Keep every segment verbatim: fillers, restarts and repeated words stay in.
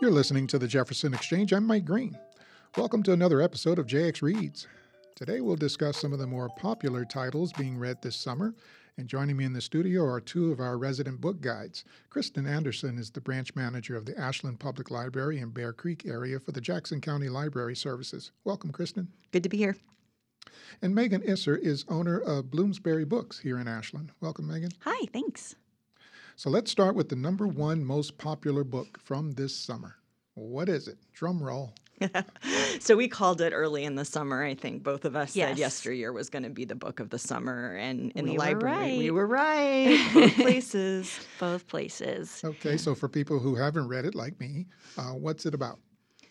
You're listening to the Jefferson Exchange. I'm Mike Green. Welcome to another episode of J X Reads. Today we'll discuss some of the more popular titles being read this summer. And joining me in the studio are two of our resident book guides. Kristen Anderson is the branch manager of the Ashland Public Library in Bear Creek area for the Jackson County Library Services. Welcome, Kristen. Good to be here. And Megan Isser is owner of Bloomsbury Books here in Ashland. Welcome, Megan. Hi, thanks. So let's start with the number one most popular book from this summer. What is it? Drum roll. So we called it early in the summer. I think both of us Yes. said yesteryear was going to be the book of the summer, and in We the were library right. we were right. Both places. Both places. Okay, so for people who haven't read it like me, uh, what's it about?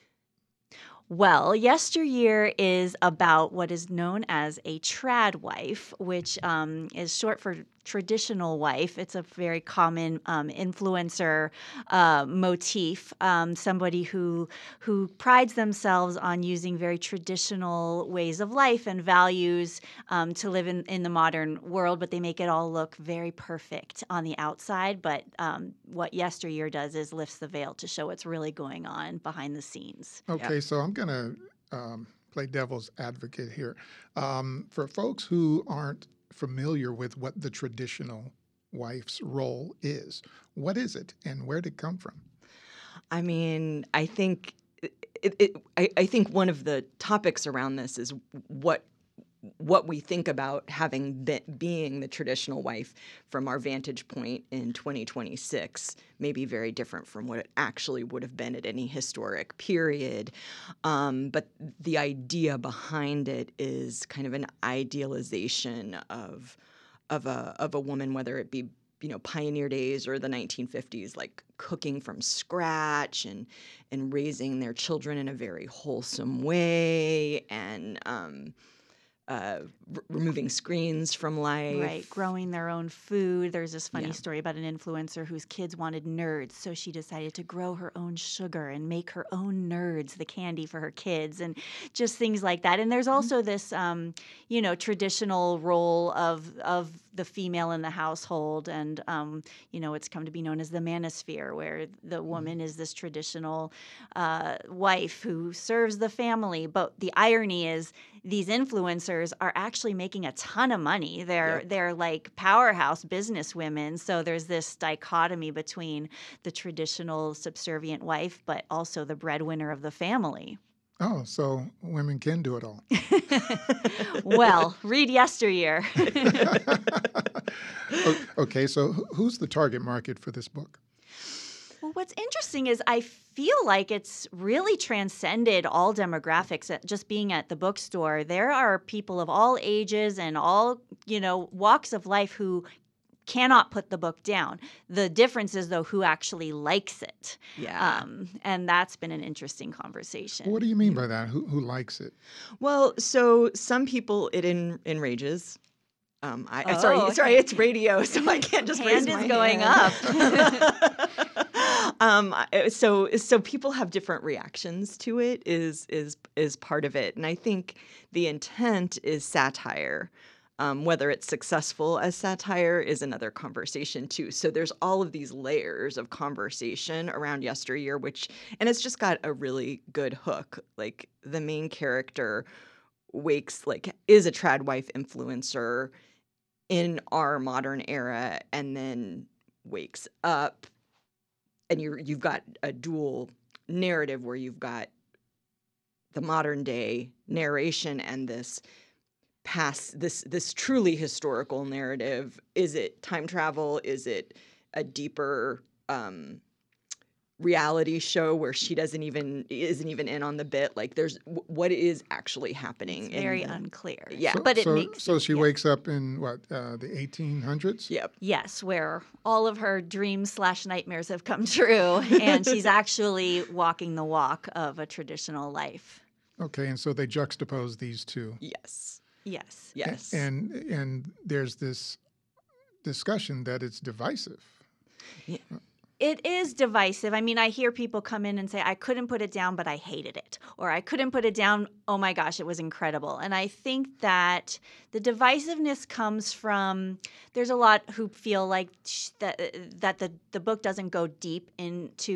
Well, Yesteryear is about what is known as a trad wife, which um, is short for traditional wife. It's a very common um, influencer uh, motif. Um, somebody who who prides themselves on using very traditional ways of life and values um, to live in, in the modern world, but they make it all look very perfect on the outside. But um, what Yesteryear does is lifts the veil to show what's really going on behind the scenes. Okay, so I'm going to um, play devil's advocate here. Um, for folks who aren't familiar with what the traditional wife's role is, what is it and where did it come from? I mean, I think it, it, I, I think one of the topics around this is what what we think about having been, being the traditional wife from our vantage point in twenty twenty-six may be very different from what it actually would have been at any historic period. Um, but the idea behind it is kind of an idealization of of a of a woman, whether it be you know pioneer days or the nineteen fifties, like cooking from scratch and and raising their children in a very wholesome way and um, Uh, r- removing screens from life. Right, growing their own food. There's this funny Yeah. story about an influencer whose kids wanted nerds, so she decided to grow her own sugar and make her own nerds, the candy for her kids, and just things like that. And there's also this, um, you know, traditional role of of the female in the household, and um, you know, it's come to be known as the manosphere, where the woman is this traditional uh, wife who serves the family. But the irony is, these influencers are actually making a ton of money. They're Yep. they're like powerhouse business women. So there's this dichotomy between the traditional subservient wife, but also the breadwinner of the family. Oh, so women can do it all. Well, read Yesteryear. O- okay, so who- who's the target market for this book? Well, what's interesting is I feel like it's really transcended all demographics. At just being at the bookstore, there are people of all ages and all, you know, walks of life who cannot put the book down. The difference is, though, who actually likes it. Yeah. Um, and that's been an interesting conversation. What do you mean by that? Who, who likes it? Well, so some people it en- enrages. Um, I, I Oh. sorry, sorry, it's radio, so I can't just raise Hand is my going hand. um, I- so so people have different reactions to it. Is is is part of it, and I think the intent is satire. Um, whether it's successful as satire is another conversation too. So there's all of these layers of conversation around Yesteryear, which and it's just got a really good hook. Like the main character wakes like is a trad wife influencer in our modern era and then wakes up and you're you've got a dual narrative where you've got the modern day narration and this past this this truly historical narrative. Is it time travel? Is it a deeper um reality show where she doesn't even isn't even in on the bit? Like there's w- what is actually happening It's in very the- unclear. Yeah. So, But it so, makes so she yeah. wakes up in what, uh, the eighteen hundreds? Yep. Yes, where all of her dreams slash nightmares have come true, and she's actually walking the walk of a traditional life. Okay, and so they juxtapose these two. Yes. Yes. Yes. And and there's this discussion that it's divisive. It is divisive. I mean, I hear people come in and say, I couldn't put it down, but I hated it. Or I couldn't put it down, oh my gosh, it was incredible. And I think that the divisiveness comes from, there's a lot who feel like sh- that, that the, the book doesn't go deep into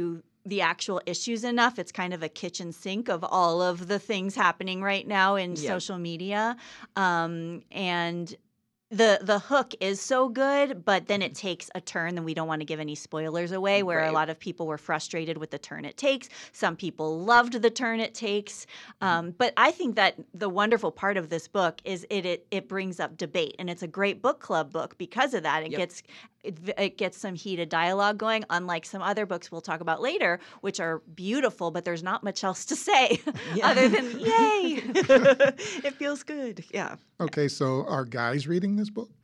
the actual issues enough. It's kind of a kitchen sink of all of the things happening right now in Yep. social media. Um, and the the hook is so good, but then it takes a turn, and we don't want to give any spoilers away, where a Right. lot of people were frustrated with the turn it takes. Some people loved the turn it takes. Um, but I think that the wonderful part of this book is it, it it brings up debate, and it's a great book club book because of that. It Yep. gets it, it gets some heated dialogue going, unlike some other books we'll talk about later, which are beautiful, but there's not much else to say Yeah. other than yay. It feels good. Yeah. Okay, so are guys reading this book?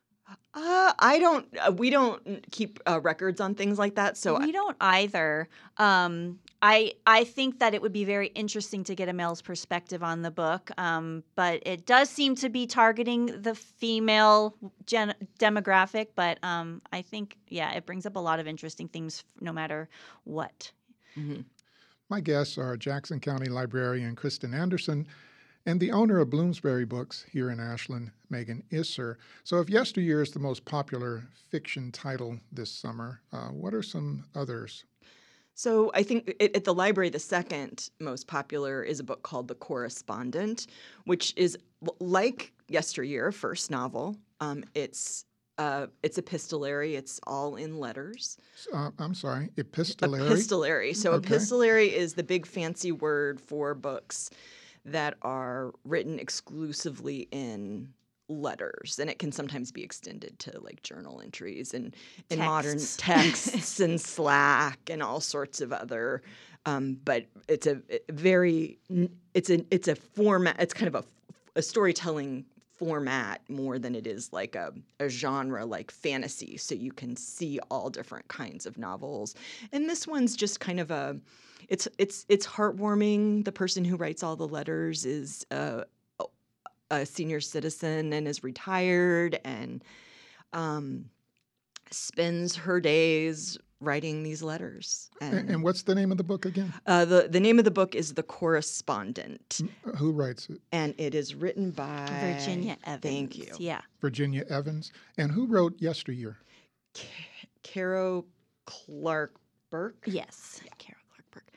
Uh, I don't. Uh, we don't keep uh, records on things like that. So we don't either. Um, I I think that it would be very interesting to get a male's perspective on the book, um, but it does seem to be targeting the female gen- demographic. But um, I think, yeah, it brings up a lot of interesting things no matter what. Mhm. My guests are Jackson County librarian Kristen Anderson and the owner of Bloomsbury Books here in Ashland, Megan Isser. So if Yesteryear is the most popular fiction title this summer, uh, what are some others? So I think at at the library, the second most popular is a book called The Correspondent, which is l- like Yesteryear, first novel. Um, it's uh, it's epistolary. It's all in letters. Uh, I'm sorry, epistolary? Epistolary. So Okay. epistolary is the big fancy word for books that are written exclusively in letters, and it can sometimes be extended to like journal entries and in modern Texts. texts and Slack and all sorts of other. Um, but it's a a very it's a it's a format. It's kind of a, a storytelling format more than it is like a, a genre like fantasy. So you can see all different kinds of novels, and this one's just kind of a it's it's it's heartwarming. The person who writes all the letters is uh, a senior citizen and is retired and um, spends her days writing these letters. A- And, And what's the name of the book again? uh, the the name of the book is The Correspondent, Who writes it? and it is written by Virginia Evans. Thank you, Yeah. Virginia Evans. And who wrote Yesteryear? Ca- Caro Clark Burke. Yes. Carol Clark Burke.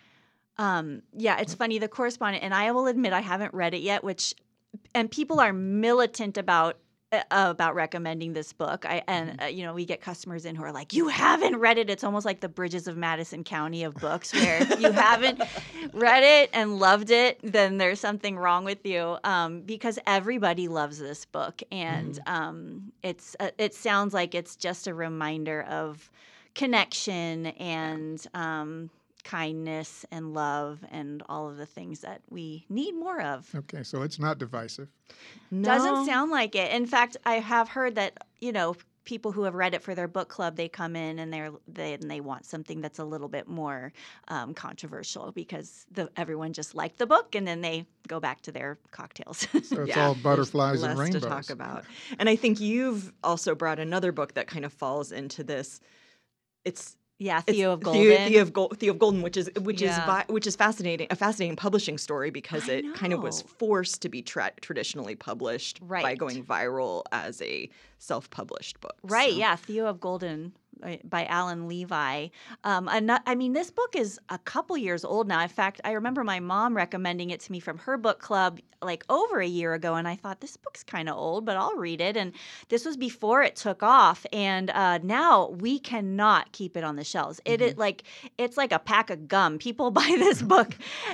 Um, yeah, it's funny. The Correspondent, and I will admit I haven't read it yet, which, and people are militant about uh, about recommending this book. I and uh, you know, we get customers in who are like, "You haven't read it." It's almost like the Bridges of Madison County of books, where if you haven't read it and loved it, then there's something wrong with you. Um, because everybody loves this book, and um, it's uh, it sounds like it's just a reminder of connection and um, kindness and love and all of the things that we need more of. Okay, so it's not divisive. No. Doesn't sound like it. In fact, I have heard that, you know, people who have read it for their book club, they come in and they're they and they want something that's a little bit more um, controversial because the everyone just liked the book, and then they go back to their cocktails. So it's Yeah, all there's butterflies and less rainbows. to talk about. And I think you've also brought another book that kind of falls into this. It's Yeah, it's Theo of Theo, Golden. Theo of, Gol- Theo of Golden, which is which is Yeah. vi- which is fascinating, a fascinating publishing story because I it kind of was know. forced to be tra- traditionally published by Right. going viral as a self-published book. Right, So- yeah, Theo of Golden uh, by Alan Levi. Um, ano- I mean, this book is a couple years old now. In fact, I remember my mom recommending it to me from her book club like over a year ago, and I thought, this book's kind of old, but I'll read it. And this was before it took off, and uh, now we cannot keep it on the shelves. It is like it's like a pack of gum. People buy this book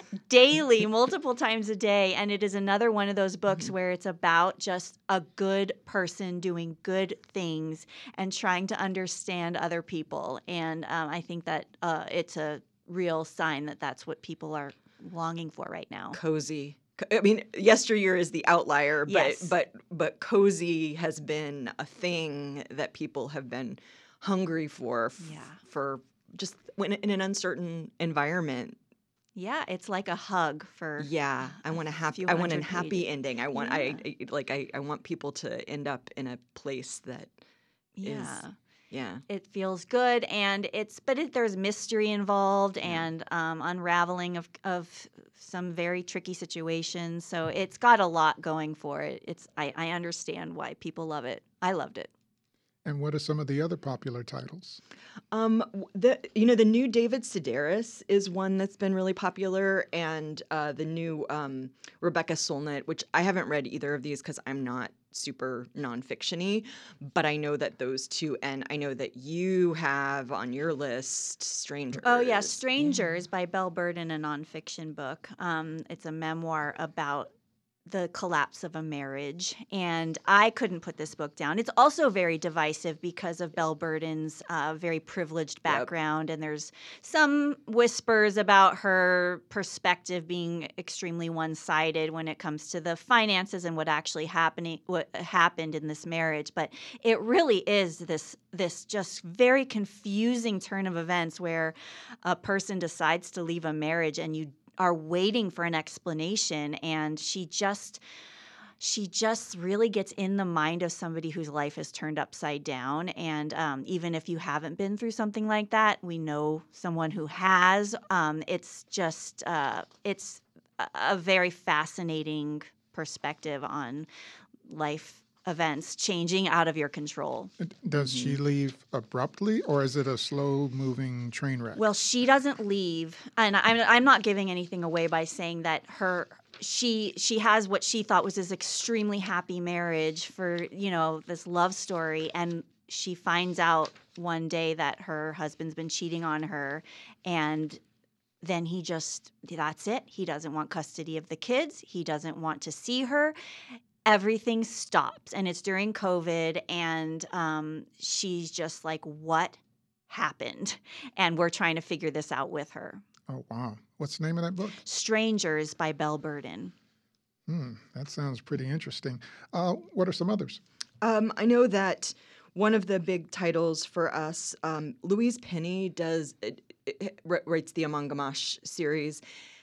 daily, multiple times a day, and it is another one of those books where it's about just a good person doing good things and trying to understand other people. And um, I think that uh, it's a real sign that that's what people are longing for right now. cozy. Co- I mean, yesteryear is the outlier, but Yes. but but cozy has been a thing that people have been hungry for f- Yeah. for just when in an uncertain environment. Yeah, it's like a hug for Yeah, I want a happy. few I want a hundred happy pages. ending. I want. Yeah. I, I like. I, I want people to end up in a place that is. yeah. Yeah. It feels good, and it's but it, there's mystery involved Yeah. and um, unraveling of of some very tricky situations. So it's got a lot going for it. It's I, I understand why people love it. I loved it. And what are some of the other popular titles? Um, w- the you know the new David Sedaris is one that's been really popular, and uh, the new um, Rebecca Solnit, which I haven't read either of these because I'm not super nonfiction-y, but I know that those two, and I know that you have on your list Strangers. Oh yeah, Yeah. Strangers by Belle Burden, a nonfiction book. Um, it's a memoir about the collapse of a marriage, and I couldn't put this book down. It's also very divisive because of Belle Burden's uh, very privileged Yep. background, and there's some whispers about her perspective being extremely one-sided when it comes to the finances and what actually happening what happened in this marriage. But it really is this this just very confusing turn of events where a person decides to leave a marriage, and you are waiting for an explanation, and she just she just really gets in the mind of somebody whose life is turned upside down. And um, even if you haven't been through something like that, we know someone who has. Um, it's just uh, it's a, a very fascinating perspective on life events changing out of your control. Does mm-hmm. she leave abruptly, or is it a slow-moving train wreck? Well, she doesn't leave, and I'm I'm not giving anything away by saying that her she she has what she thought was this extremely happy marriage for, you know, this love story, and she finds out one day that her husband's been cheating on her, and then he just that's it. He doesn't want custody of the kids. He doesn't want to see her. Everything stops, and it's during COVID, and um, she's just like, what happened? And we're trying to figure this out with her. Oh, wow. What's the name of that book? Strangers by Belle Burden. Hmm, that sounds pretty interesting. Uh, what are some others? Um, I know that one of the big titles for us, um, Louise Penny does it, it, it writes the Amon Gamache series,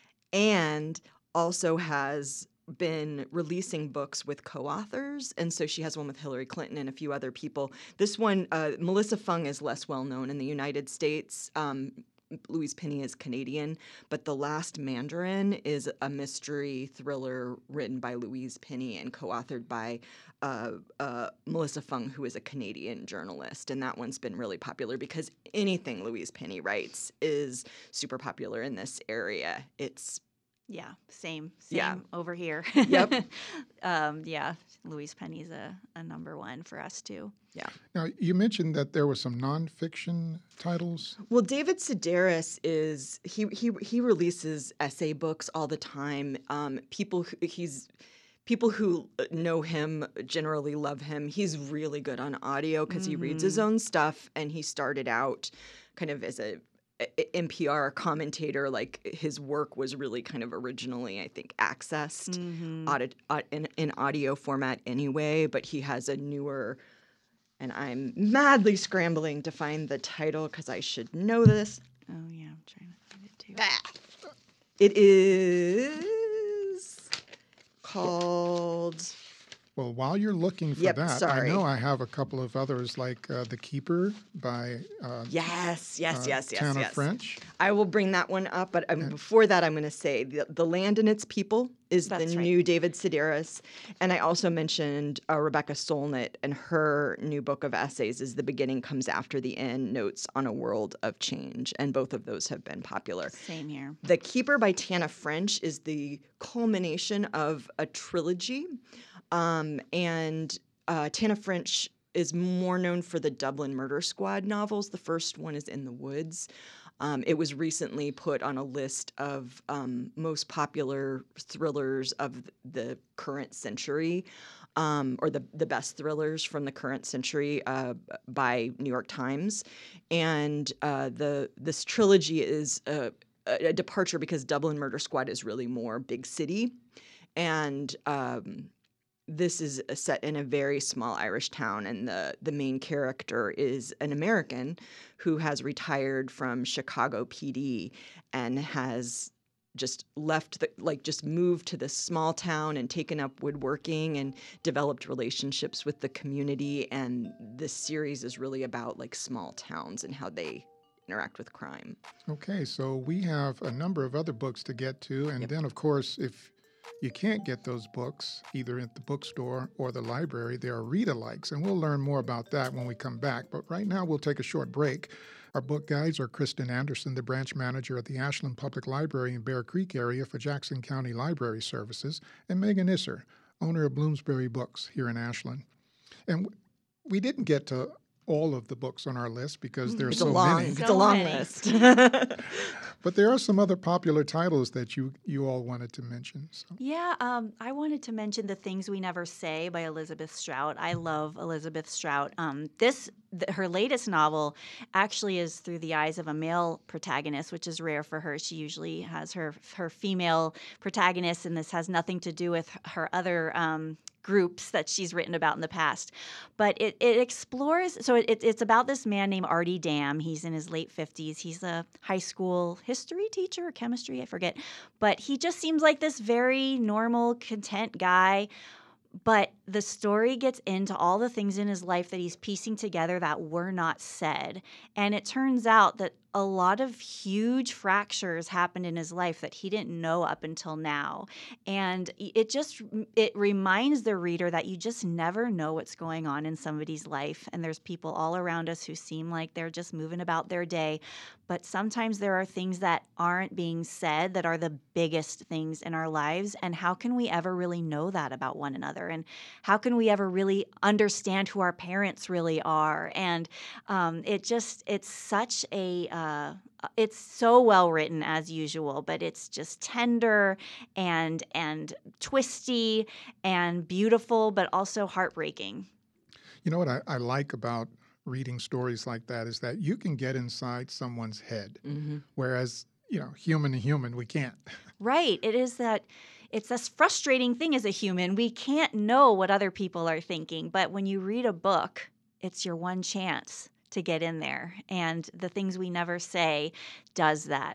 and also has been releasing books with co-authors, and so she has one with Hillary Clinton and a few other people. This one, uh, Melissa Fung, is less well known in the United States. Um, Louise Penny is Canadian, but The Last Mandarin is a mystery thriller written by Louise Penny and co-authored by uh, uh, Melissa Fung, who is a Canadian journalist, and that one's been really popular because anything Louise Penny writes is super popular in this area. It's Yeah, same, same Yeah. over here. Yep. um, yeah, Louise Penny's a, a number one for us too. Yeah. Now, you mentioned that there were some nonfiction titles. Well, David Sedaris is he he he releases essay books all the time. Um, people who, he's people who know him generally love him. He's really good on audio because he reads his own stuff, and he started out kind of as a N P R commentator. Like, his work was really kind of originally, I think, accessed Mm-hmm. audit, uh, in, in audio format anyway, but he has a newer, and I'm madly scrambling to find the title because I should know this. Oh yeah, I'm trying to find it too. Ah. It is called... Well, while you're looking for Yep, that, sorry. I know I have a couple of others, like uh, The Keeper by uh, Yes, yes, uh, yes, yes, Tana yes. French. I will bring that one up, but I mean, before that, I'm going to say the, the Land and Its People is That's the right. new David Sedaris. And I also mentioned uh, Rebecca Solnit, and her new book of essays is The Beginning Comes After the End, Notes on a World of Change. And both of those have been popular. Same here. The Keeper by Tana French is the culmination of a trilogy. Um, and uh, Tana French is more known for the Dublin Murder Squad novels. The first one is In the Woods. Um, it was recently put on a list of um, most popular thrillers of the current century, um, or the, the best thrillers from the current century uh, by New York Times. And uh, the this trilogy is a, a departure because Dublin Murder Squad is really more big city. And um, this is set in a very small Irish town, and the, the main character is an American who has retired from Chicago P D and has just left, the, like just moved to this small town and taken up woodworking and developed relationships with the community. And this series is really about like small towns and how they interact with crime. Okay, so we have a number of other books to get to, and Yep. then, of course, if You can't get those books either at the bookstore or the library. They are read-alikes, and we'll learn more about that when we come back. But right now, we'll take a short break. Our book guides are Kristen Anderson, the branch manager at the Ashland Public Library in Bear Creek area for Jackson County Library Services, and Megan Isser, owner of Bloomsbury Books here in Ashland. And we didn't get to all of the books on our list because there are It's so a long, many. it's a So long many. list. But there are some other popular titles that you, you all wanted to mention. So. Yeah, um, I wanted to mention The Things We Never Say by Elizabeth Strout. I love Elizabeth Strout. Um, this, th- her latest novel actually is through the eyes of a male protagonist, which is rare for her. She usually has her her female protagonists, and this has nothing to do with her other um, groups that she's written about in the past. But it, it explores, so it, it's about this man named Artie Dam. He's in his late fifties. He's a high school history teacher or chemistry, I forget. But he just seems like this very normal, content guy. But the story gets into all the things in his life that he's piecing together that were not said. And it turns out that a lot of huge fractures happened in his life that he didn't know up until now. And it just it reminds the reader that you just never know what's going on in somebody's life. And there's people all around us who seem like they're just moving about their day. But sometimes there are things that aren't being said that are the biggest things in our lives. And how can we ever really know that about one another? And how can we ever really understand who our parents really are? And um, it just, it's such a, uh, it's so well written as usual, but it's just tender and, and twisty and beautiful, but also heartbreaking. You know what I, I like about reading stories like that is that you can get inside someone's head, Mm-hmm. whereas, you know, human to human, we can't. Right. It is that it's this frustrating thing as a human. We can't know what other people are thinking. But when you read a book, it's your one chance to get in there. And The Things We Never Say does that.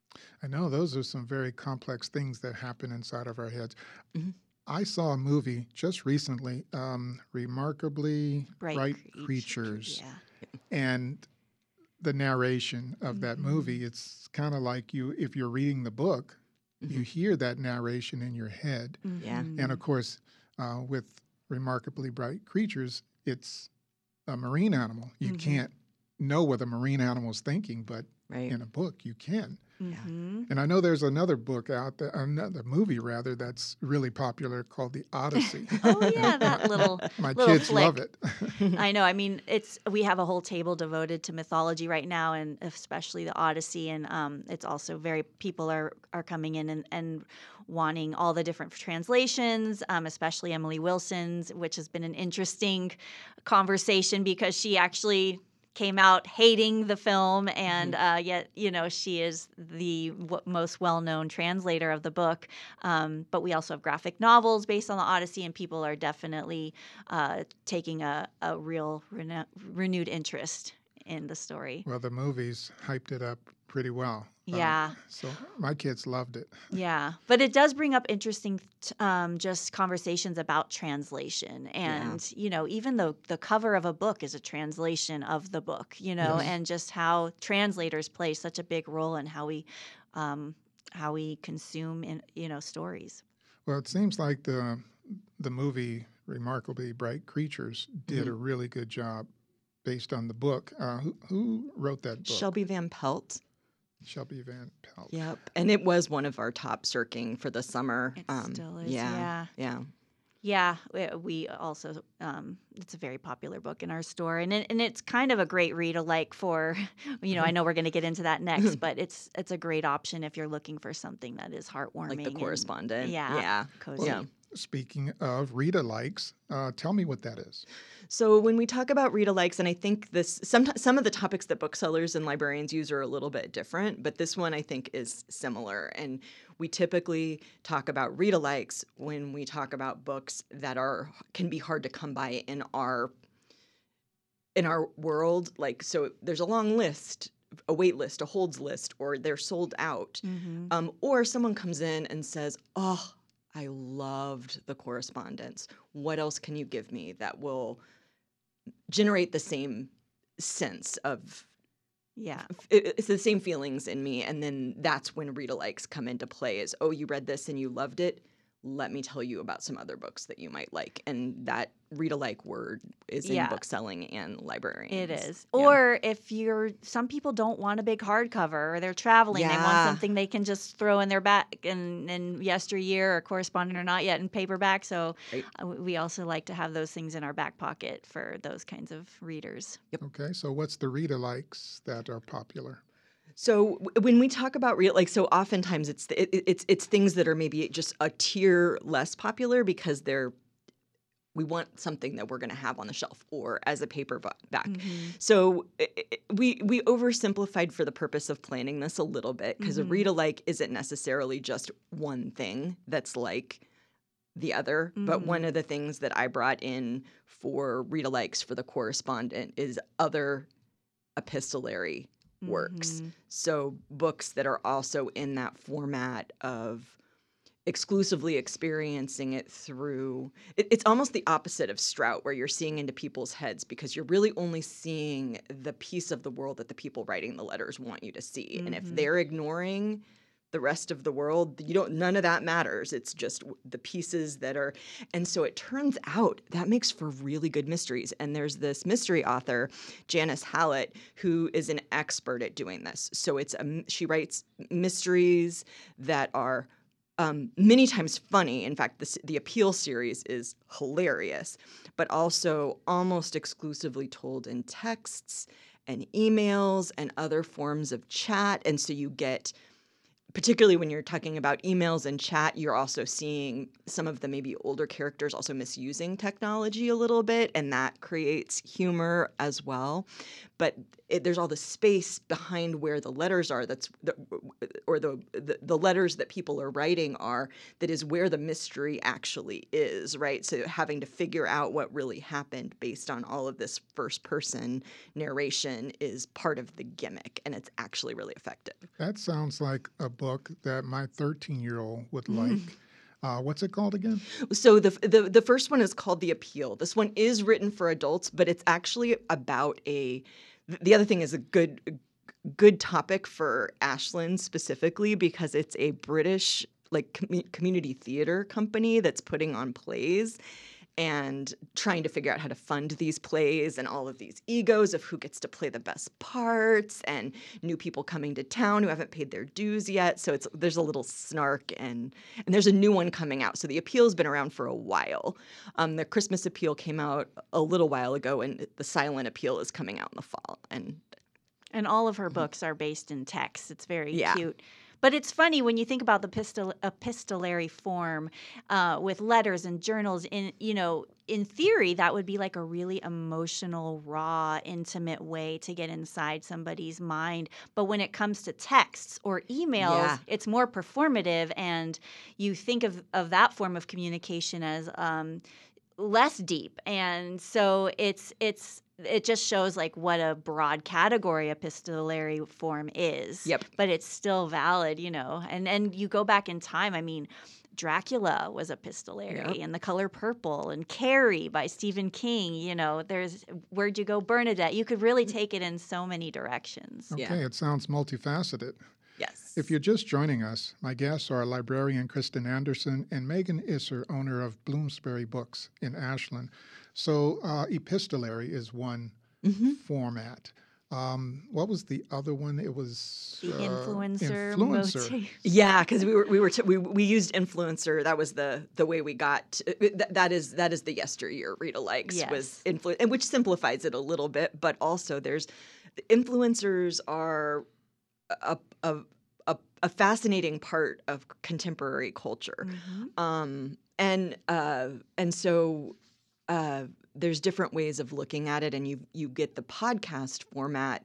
I know those are some very complex things that happen inside of our heads. Mhm. I saw a movie just recently, um, Remarkably Bright, Bright Creatures. Yeah. And the narration of that Mhm. movie, it's kind of like you, if you're reading the book, you Mhm. hear that narration in your head. Yeah. Mhm. And of course, uh, with Remarkably Bright Creatures, it's a marine animal. You Mhm. can't know what a marine animal is thinking, but Right. in a book, you can. Mhm. And I know there's another book out there, another movie rather, that's really popular called The Odyssey. Oh yeah, that little My little kids flick. love it. I know. I mean, it's we have a whole table devoted to mythology right now, and especially the Odyssey. And um, it's also very people are are coming in and, and wanting all the different translations, um, especially Emily Wilson's, which has been an interesting conversation because she actually came out hating the film, and uh, yet you know she is the w- most well-known translator of the book. Um, but we also have graphic novels based on the Odyssey, and people are definitely uh, taking a, a real reno- renewed interest in the story. Well, the movies hyped it up pretty well. Uh, Yeah. so my kids loved it. Yeah, but it does bring up interesting t- um, just conversations about translation, and you know, even though the cover of a book is a translation of the book, you know, Yes. and just how translators play such a big role in how we um, how we consume in you know stories. Well, it seems like the the movie Remarkably Bright Creatures did Mhm. a really good job based on the book. Uh, who, who wrote that book? Shelby Van Pelt. Shelby Van Pelt. Yep. And it was one of our top circling for the summer. It still is, Yeah. yeah. Yeah. Yeah, we, we also um, it's a very popular book in our store, and it, and it's kind of a great read alike for, you know, I know we're going to get into that next, but it's it's a great option if you're looking for something that is heartwarming, Like the and- correspondent. yeah, Yeah. cozy. Yeah. Speaking of read-alikes, uh, tell me what that is. So when we talk about read-alikes, and I think this some some of the topics that booksellers and librarians use are a little bit different, but this one I think is similar. And we typically talk about read-alikes when we talk about books that are can be hard to come by in our in our world. Like, so there's a long list, a wait list, a holds list, or they're sold out. Mhm. Um, or someone comes in and says, "Oh, I loved the correspondence. What else can you give me that will generate the same sense of Yeah, it- it's the same feelings in me?" And then that's when read-alikes come into play is, "Oh, you read this and you loved it. let me tell you about some other books that you might like. And that read-alike word is in Yeah. bookselling and librarians. It is. Yeah. Or if you're, some people don't want a big hardcover, or they're traveling, they want Yeah. something they can just throw in their back, and, and yesteryear or correspondent or not yet in paperback. So Right. uh, we also like to have those things in our back pocket for those kinds of readers. Okay, so what's the read-alikes that are popular? So w- when we talk about real, like, so oftentimes it's it, it- it's it's things that are maybe just a tier less popular because they're we want something that we're going to have on the shelf or as a paperback. Mhm. So i- i- we we oversimplified for the purpose of planning this a little bit because Mhm. a read alike isn't necessarily just one thing that's like the other. But one Mhm. of the things that I brought in for read alikes for the correspondent is other epistolary works. Mhm. So books that are also in that format of exclusively experiencing it through it, it's almost the opposite of Strout, where you're seeing into people's heads because you're really only seeing the piece of the world that the people writing the letters want you to see. And if Mhm. they're ignoring the rest of the world, you don't none of that matters. It's just w- the pieces that are. And so it turns out that makes for really good mysteries. And there's this mystery author, Janice Hallett, who is an expert at doing this. So it's a, she writes mysteries that are um, many times funny. In fact, this, the Appeal series is hilarious, but also almost exclusively told in texts and emails and other forms of chat. And so you get, particularly when you're talking about emails and chat, you're also seeing some of the maybe older characters also misusing technology a little bit, and that creates humor as well. But it, there's all the space behind where the letters are, that's the, or the, the the letters that people are writing are, that is where the mystery actually is, right? So having to figure out what really happened based on all of this first person narration is part of the gimmick, and it's actually really effective. That sounds like a book that my thirteen-year-old would like. Uh, what's it called again? So the, the the first one is called The Appeal. This one is written for adults, but it's actually about a. The other thing is a good good topic for Ashland specifically because it's a British like commu- community theater company that's putting on plays and trying to figure out how to fund these plays, and all of these egos of who gets to play the best parts, and new people coming to town who haven't paid their dues yet. So it's there's a little snark, and and there's a new one coming out. So the Appeal's been around for a while. Um, the Christmas Appeal came out a little while ago, and the Silent Appeal is coming out in the fall. And And all of her books are based in text. It's very Yeah. cute. But it's funny when you think about the pistil- epistolary form uh, with letters and journals. In you know, in theory, that would be like a really emotional, raw, intimate way to get inside somebody's mind. But when it comes to texts or emails, Yeah. it's more performative, and you think of of that form of communication as um, less deep. And so it's it's it just shows like what a broad category epistolary form is. Yep. But it's still valid, you know. And and you go back in time, I mean, Dracula was epistolary, Yep. and The Color Purple, and Carrie by Stephen King, you know, there's Where'd You Go, Bernadette. You could really take it in so many directions. Okay, Yeah. it sounds multifaceted. yes. If you're just joining us, my guests are librarian Kristen Anderson and Megan Isser, owner of Bloomsbury Books in Ashland. So uh, epistolary is one Mhm. format. Um, what was the other one? It was The uh, influencer, influencer. motif. Yeah, because we were we were t- we we used influencer. That was the the way we got. That, that is that is the yesteryear read alikes Yes. was influ, and which simplifies it a little bit. But also, there's influencers are a a a, a fascinating part of contemporary culture. Mhm. Um, and uh, and so uh, there's different ways of looking at it, and you you get the podcast format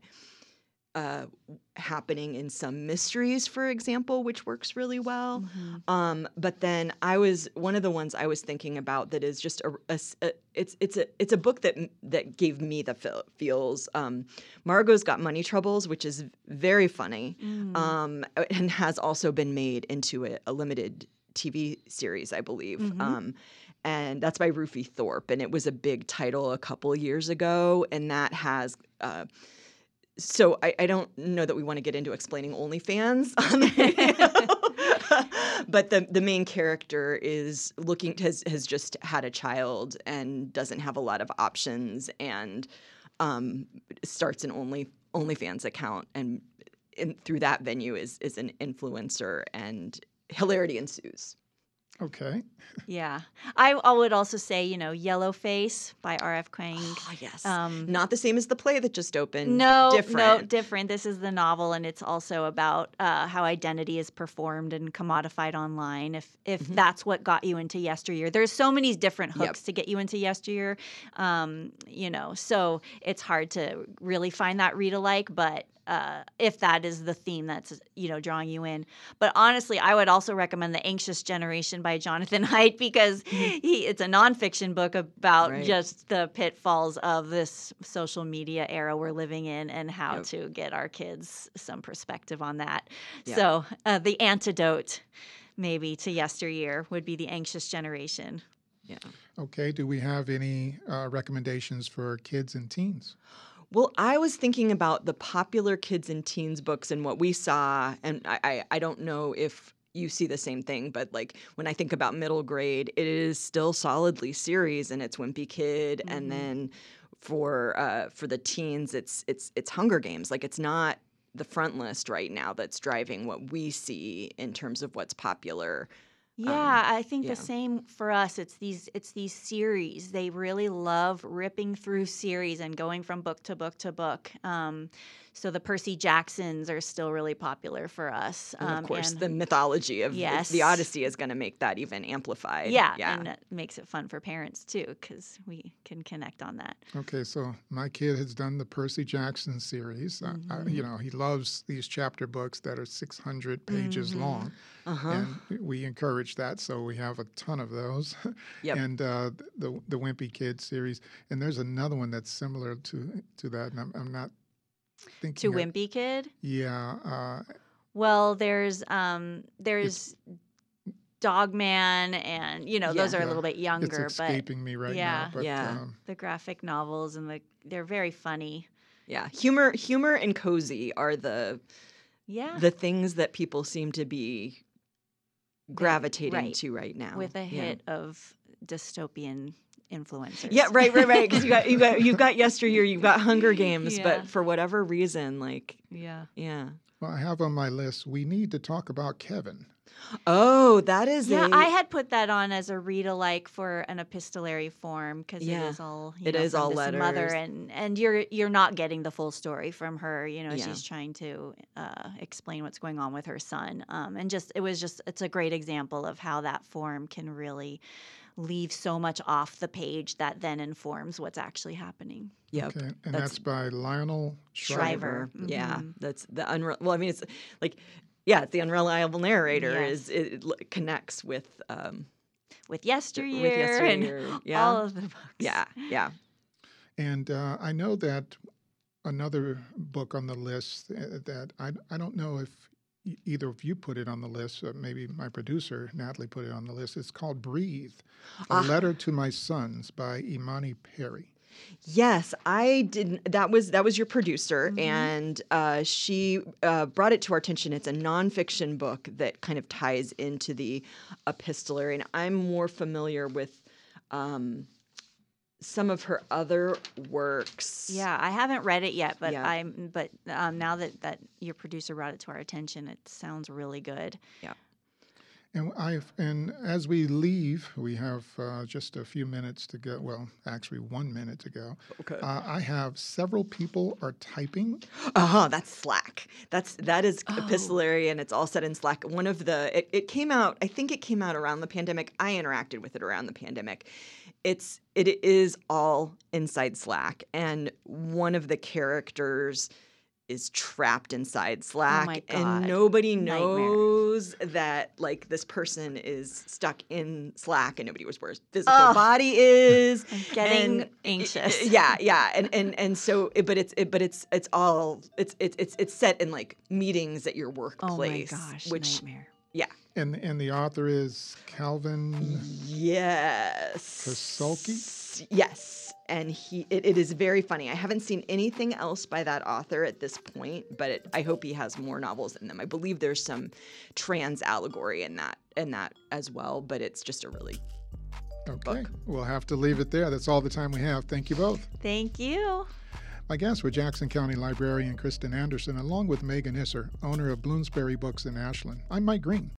uh, happening in some mysteries, for example, which works really well. Mhm. Um, but then I was one of the ones I was thinking about that is just a, a s- a- it's it's a it's a book that that gave me the feel, feels. Um, Margot's Got Money Troubles, which is very funny, Mm. um, and has also been made into a, a limited T V series, I believe. Mhm. Um, and that's by Rufy Thorpe, and it was a big title a couple years ago, and that has. Uh, so I, I don't know that we want to get into explaining OnlyFans on the radio. but the the main character is looking has has just had a child and doesn't have a lot of options, and um, starts an only OnlyFans account, and in, through that venue is is an influencer, and hilarity ensues. Okay. Yeah. I, I would also say, you know, Yellowface by R F Kuang. Oh, yes. Um, Not the same as the play that just opened. No, different. no, different. This is the novel, and it's also about uh, how identity is performed and commodified online. If if Mhm. that's what got you into Yesteryear, there's so many different Yep. hooks to get you into Yesteryear. Um, you know, so it's hard to really find that read alike, but. Uh, if that is the theme that's, you know, drawing you in. But honestly, I would also recommend The Anxious Generation by Jonathan Haidt, because he, it's a nonfiction book about Right. just the pitfalls of this social media era we're living in, and how Yep. to get our kids some perspective on that. Yeah. So uh, the antidote maybe to Yesteryear would be The Anxious Generation. Yeah. Okay. Do we have any uh, recommendations for kids and teens? Well, I was thinking about the popular kids and teens books and what we saw, and I, I, I don't know if you see the same thing, but like when I think about middle grade, it is still solidly series, and it's Wimpy Kid, Mhm. and then for uh, for the teens, it's it's it's Hunger Games. Like it's not the front list right now that's driving what we see in terms of what's popular. Yeah, I think yeah. the same for us. It's these it's these series. They really love ripping through series and going from book to book to book. Um, so the Percy Jacksons are still really popular for us. And Um, of course, and- the mythology of Yes. the Odyssey is going to make that even amplified. yeah, yeah. and it makes it fun for parents too, because we can connect on that. Okay, so my kid has done the Percy Jackson series. Uh, I, Mm-hmm. you know, he loves these chapter books that are six hundred pages Mm-hmm. long, Uh-huh. and we encourage that. So we have a ton of those. Yep. And uh, the the Wimpy Kid series, and there's another one that's similar to to that, and I'm, I'm not thinking To of- Wimpy Kid. Yeah, uh, Well, there's um, there's Dogman, and you know those Yeah. are a Yeah. little bit it's younger, but escaping me right yeah. now. But Yeah. um, the graphic novels and the they're very funny. Yeah, humor, humor, and cozy are the Yeah, the things that people seem to be gravitating right. to right now. with a Yeah. hit of dystopian influencers. Yeah, right, right, right. Because you got you got you've got Yesteryear, you've got Hunger Games, Yeah. but for whatever reason, like Yeah. yeah. well, I have on my list. We need to talk about Kevin. Oh, that is Yeah, a I had put that on as a read alike for an epistolary form, because Yeah. it is all you It know, is from all this letters. mother, and and you're you're not getting the full story from her. You know, Yeah. she's trying to uh, explain what's going on with her son, um, and just it was just it's a great example of how that form can really leave so much off the page that then informs what's actually happening. Yep. Okay, and that's that's, by Lionel Shriver. Shriver. Yeah, Mhm. that's the unre- well. I mean, it's like yeah, it's the unreliable narrator Yes. is it, l- connects with um With yesteryear, with Yesteryear. and Yeah, all of the books. yeah, yeah. And uh, I know that another book on the list uh, that I, I don't know if e- either of you put it on the list, uh, maybe my producer, Natalie, put it on the list. It's called Breathe, A Ah. Letter to My Sons by Imani Perry. Yes, I didn't. That was that was your producer, Mhm. and uh, she uh, brought it to our attention. It's a nonfiction book that kind of ties into the epistolary, and I'm more familiar with um, some of her other works. Yeah, I haven't read it yet, but Yeah. I'm. But um, now that that your producer brought it to our attention, it sounds really good. And I and as we leave, we have uh, just a few minutes to go. Well, actually, one minute to go. Okay. Uh, I have several people are typing. Uh huh. That's Slack. That's that is Oh. epistolary, and it's all set in Slack. One of the it, it came out. I think it came out around the pandemic. I interacted with it around the pandemic. It's it is all inside Slack, and one of the characters is trapped inside Slack, Oh my and God. nobody Nightmare. knows that like this person is stuck in Slack, and nobody knows where his physical Ugh. body is. I'm getting and- anxious. Yeah, yeah, and and and so, it, but it's it, but it's it's all it's it's it's it's set in like meetings at your Oh my workplace, gosh, which nightmare. yeah, And and the author is Calvin. yes, Kasulki? yes, and he it, it is very funny. I haven't seen anything else by that author at this point, but it, I hope he has more novels in them. I believe there's some trans allegory in that in that as well, but it's just a really Okay, book. We'll have to leave it there. That's all the time we have. Thank you both. Thank you. My guests were Jackson County librarian Kristen Anderson, along with Megan Isser, owner of Bloomsbury Books in Ashland. I'm Mike Green.